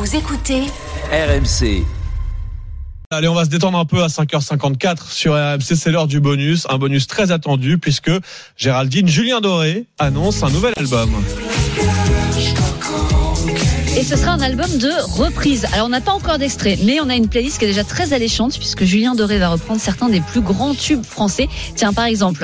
Vous écoutez RMC. Allez, on va se détendre un peu à 5h54 sur RMC, c'est l'heure du bonus, un bonus très attendu puisque Géraldine Julien Doré annonce un nouvel album. Et ce sera un album de reprise. Alors on n'a pas encore d'extrait, mais on a une playlist qui est déjà très alléchante puisque Julien Doré va reprendre certains des plus grands tubes français. Tiens, par exemple.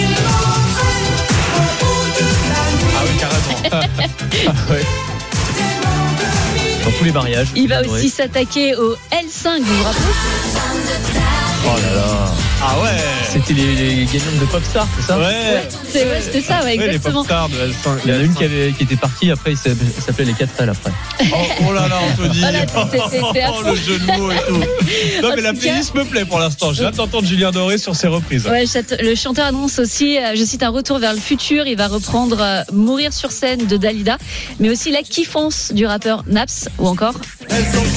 Ah oui, carrément. Ouais. Dans tous les mariages. Il va aussi s'attaquer au L5, vous vous rappelez ? Oh là là. Ah ouais. C'était les gagnants de Popstar, c'est ça? Ouais. C'était ça, ouais, exactement. Les Popstars de L5. Il y en a une qui était partie, après il s'appelait les 4L après. Oh là là, Anthony. Oh, le jeu de mots et tout. Non mais la playlist me plaît pour l'instant. J'ai hâte d'entendre Julien Doré sur ses reprises. Ouais, le chanteur annonce aussi, je cite, un retour vers le futur. Il va reprendre Mourir sur scène de Dalida, mais aussi la kiffance du rappeur Naps, ou encore. Ah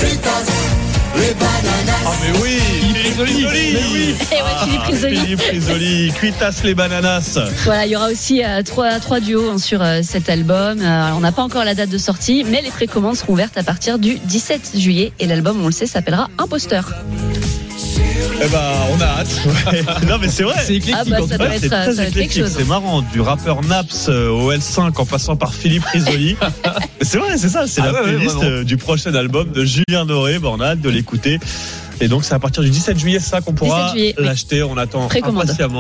mais oui, Philippe Risoli. Et ouais, Philippe Risoli. Philippe Risoli, cuitas les bananas. Voilà, il y aura aussi trois duos cet album. On n'a pas encore la date de sortie, mais les précommandes seront ouvertes à partir du 17 juillet. Et l'album, on le sait, s'appellera Imposteur. Eh ben, on a hâte. Ouais. Non mais c'est vrai. C'est éclectique. Ah bah, ça doit être, c'est ça très doit être quelque éclectique. chose. C'est marrant, du rappeur Naps au L5 en passant par Philippe Risoli. C'est vrai, c'est ça. C'est la playlist du prochain album de Julien Doré. Bon, on a hâte de l'écouter. Et donc c'est à partir du 17 juillet, c'est ça qu'on pourra 17 juillet, l'acheter. On attend Précommande. impatiemment.